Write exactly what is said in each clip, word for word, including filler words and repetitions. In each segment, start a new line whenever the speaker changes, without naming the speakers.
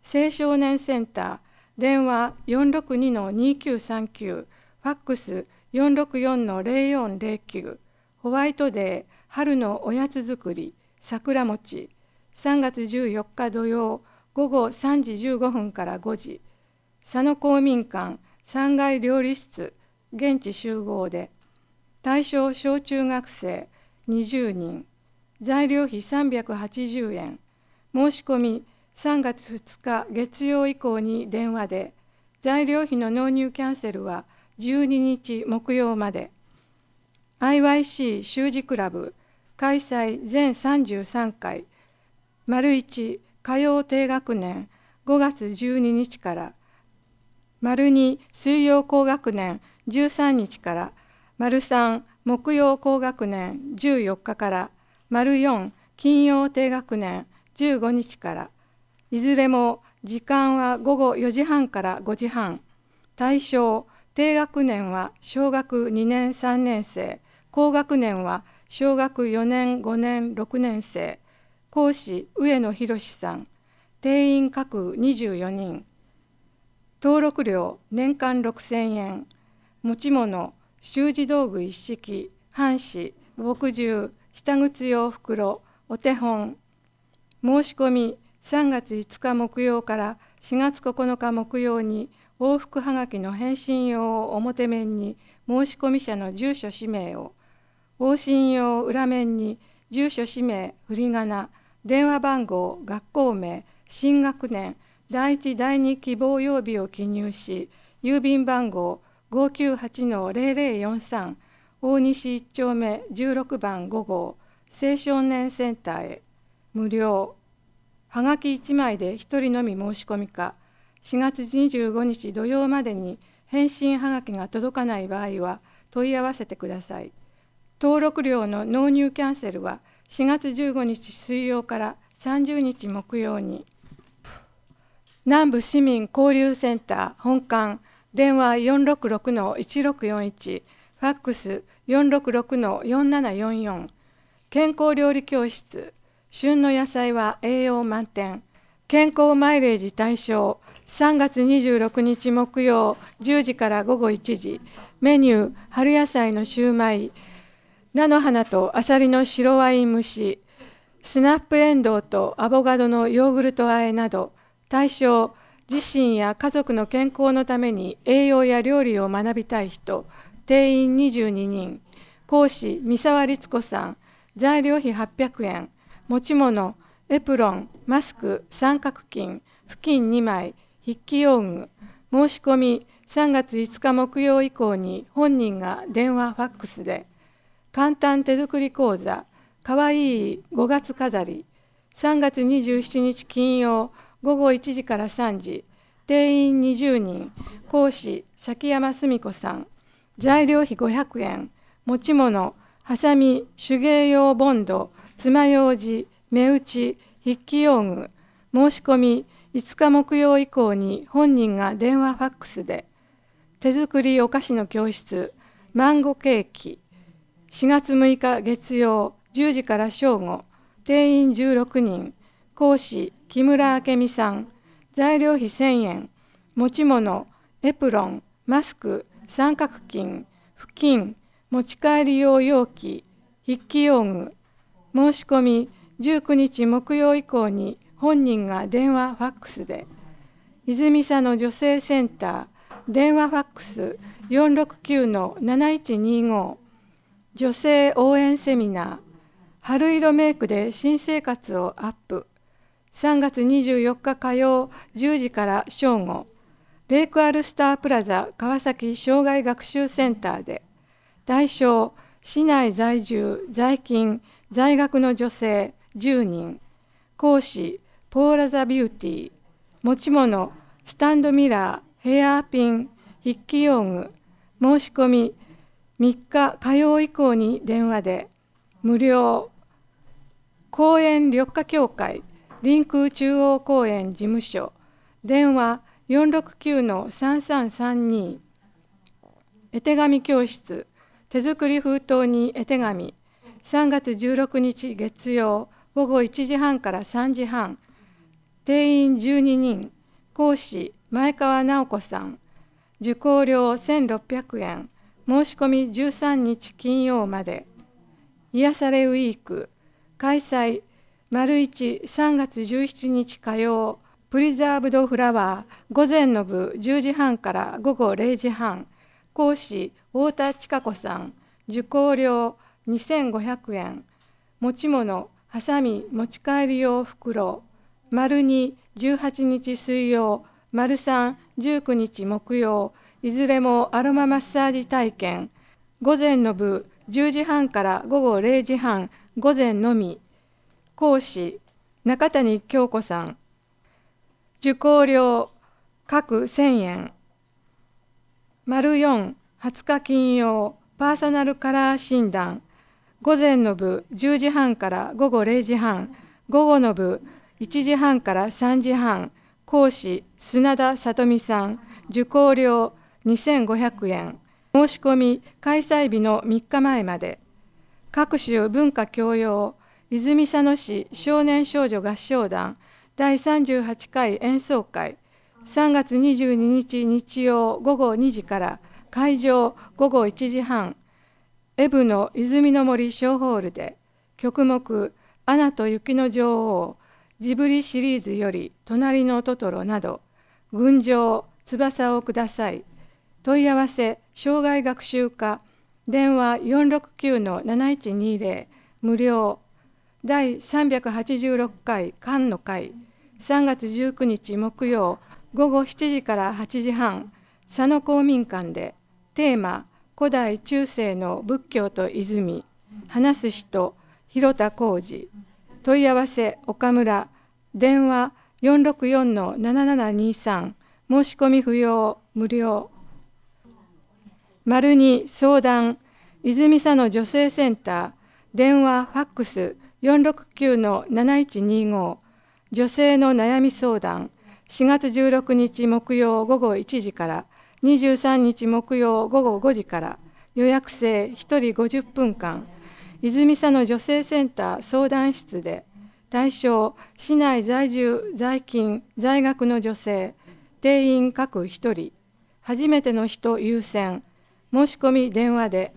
青少年センター、電話 よんろくにのにきゅうさんきゅう、ファックス よんろくよんのゼロよんゼロきゅう、ホワイトデー、春のおやつ作り、桜餅、さんがつじゅうよっか土曜、午後さんじじゅうごふんからごじ、佐野公民館さんがい料理室、現地集合で、対象小中学生にじゅうにん、材料費さんびゃくはちじゅうえん、申し込みさんがつふつか月曜以降に電話で、材料費の納入キャンセルはじゅうににち木曜まで。アイワイシー 習字クラブ開催全さんじゅうさんかい、丸いち火曜低学年ごがつじゅうににちから、丸に水曜高学年じゅうさんにちから、丸さん木曜高学年じゅうよっかから、丸よん金曜低学年じゅうごにちから、いずれも時間は午後よじはんからごじはん。対象、低学年は小学にねんさんねん生、高学年は小学よねんごねんろくねん生、講師上野博さん、定員各にじゅうよにん。登録料年間ろくせんえん、持ち物、習字道具一式、半紙、墨汁、下靴用袋、お手本。申し込みさんがついつか木曜からしがつここのか木曜に往復はがきの返信用を表面に申し込み者の住所氏名を、往診用裏面に住所氏名、振り仮名、電話番号、学校名、新学年、だいいちだいに希望曜日を記入し、郵便番号 ごきゅうはちのゼロゼロよんさん、大西いち丁目じゅうろくばんごごう、青少年センターへ。無料。はがきいちまいでひとりのみ申し込みか、しがつにじゅうごにち土曜までに返信はがきが届かない場合は問い合わせてください。登録料の納入キャンセルはしがつじゅうごにち水曜からさんじゅうにち木曜に。南部市民交流センター本館、電話 よんろくろくのいちろくよんいち、ファックス よんろくろくのよんななよんよん、健康料理教室、旬の野菜は栄養満点、健康マイレージ対象、さんがつにじゅうろくにち木曜じゅうじからごごいちじ、メニュー、春野菜のシューマイ、菜の花とアサリの白ワイン蒸し、スナップエンドウとアボカドのヨーグルト和えなど、対象、自身や家族の健康のために栄養や料理を学びたい人、定員にじゅうににん、講師、三沢律子さん、材料費はっぴゃくえん、持ち物、エプロン、マスク、三角巾、布巾にまい、筆記用具、申し込みさんがついつか木曜以降に本人が電話、ファックスで、簡単手作り講座、かわいいごがつ飾り、さんがつにじゅうしちにち金曜、ごごいちじからさんじ、定員にじゅうにん、講師、崎山澄子さん、材料費ごひゃくえん、持ち物、はさみ、手芸用ボンド、爪楊枝、目打ち、筆記用具、申し込みいつか木曜以降に本人が電話ファックスで、手作りお菓子の教室、マンゴケーキ、しがつむいか月曜じゅうじから正午、定員じゅうろくにん、講師、木村明美さん、材料費せんえん、持ち物、エプロン、マスク、三角巾、布巾、持ち帰り用容器、筆記用具、申し込みじゅうくにち木曜以降に本人が電話ファックスで、泉佐野女性センター、電話ファックス よんろくきゅうのなないちにご、女性応援セミナー、春色メイクで新生活をアップ、さんがつにじゅうよっか火曜じゅうじから正午、レイクアルスタープラザ川崎障害学習センターで、対象、市内在住、在勤、在学の女性じゅうにん、講師、ポーラザビューティー、持ち物、スタンドミラー、ヘアピン、筆記用具、申し込みみっか火曜以降に電話で、無料。公園緑化協会、臨空中央公園事務所、電話 よんろくきゅうのさんさんさんに、絵手紙教室、手作り封筒に絵手紙、さんがつじゅうろくにち月曜ごごいちじはんからさんじはん、定員じゅうににん、 講師前川直子さん、受講料せんろっぴゃくえん、申し込みじゅうさんにち金曜まで。癒されウィーク開催丸一さんがつじゅうしちにち火曜、プリザーブドフラワー午前の部じゅうじはんから午後れいじはん、講師太田千佳子さん、受講料にせんごひゃくえん、持ち物はさみ持ち帰り用袋、丸にじゅうはちにち水曜、丸さんじゅうくにち木曜、いずれもアロママッサージ体験、午前の部じゅうじはんから午後れいじはん、午前のみ。講師中谷京子さん、受講料各せんえん。丸よん、はつか金曜、パーソナルカラー診断、午前の部じゅうじはんから午後れいじはん、午後の部いちじはんからさんじはん、講師砂田さ美さん、受講料にせんごひゃくえん、申し込み開催日のみっかまえまで。各種文化教養泉佐野市少年少女合唱団だいさんじゅうはちかい演奏会、さんがつにじゅうににち日曜午後にじから会場午後いちじはん、エブの泉の森小ホールで。曲目アナと雪の女王、ジブリシリーズより隣のトトロなど。群青翼をください。問い合わせ障害学習課電話 よんろくきゅうのなないちにぜろ 無料。だいさんびゃくはちじゅうろっかい漢の会、さんがつじゅうくにち木曜午後しちじからはちじはん、佐野公民館で。テーマ古代中世の仏教と泉、話す人広田浩二。問い合わせ岡村、電話 よんろくよんのななななにさん、申し込み不要、無料。丸に相談泉佐野女性センター、電話ファックス よんろくきゅうのなないちにご、女性の悩み相談、しがつじゅうろくにち木曜午後いちじからにじゅうさんにち木曜午後ごじから、予約制ひとりごじゅっぷんかん、泉佐野女性センター相談室で。対象市内在住在勤在学の女性、定員各ひとり、初めての人優先、申し込み電話で。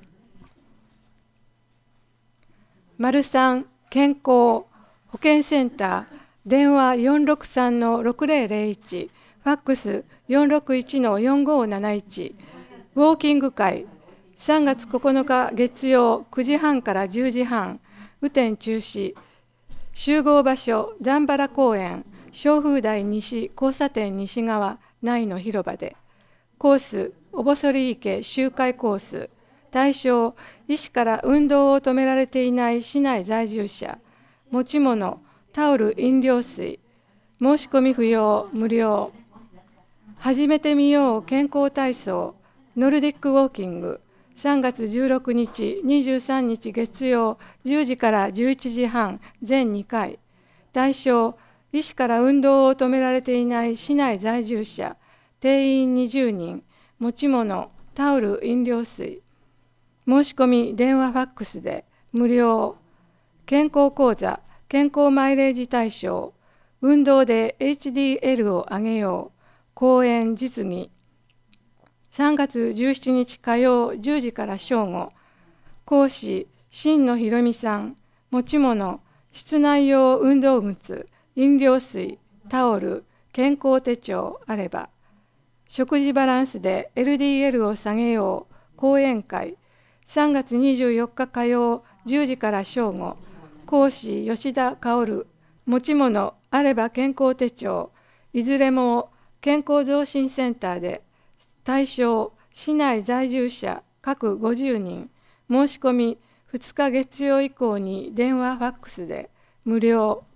丸三健康保健センター、電話 よんろくさんのろくぜろぜろいち、ファックス よんろくいちのよんごなないち。ウォーキング会、さんがつここのか月曜くじはんからじゅうじはん、雨天中止。集合場所段原公園小風台西交差点西側内の広場で。コースおぼそり池周回コース、対象医師から運動を止められていない市内在住者、持ち物タオル飲料水、申し込み不要、無料。始めてみよう健康体操ノルディックウォーキング、さんがつじゅうろくにちにじゅうさんにち月曜じゅうじからじゅういちじはん、全にかい。対象医師から運動を止められていない市内在住者、定員にじゅうにん、持ち物タオル飲料水。申し込み電話ファックスで、無料。健康講座健康マイレージ対象、運動で エイチディーエル を上げよう、講演実技。さんがつじゅうしちにち火曜じゅうじから正午、講師新野博美さん、持ち物室内用運動靴、飲料水、タオル、健康手帳あれば。食事バランスで エルディーエル を下げよう、講演会。さんがつにじゅうよっか火曜じゅうじから正午、講師吉田薫、持ち物あれば健康手帳、いずれも健康増進センターで。対象市内在住者各ごじゅうにん、申し込みふつか月曜以降に電話ファックスで、無料。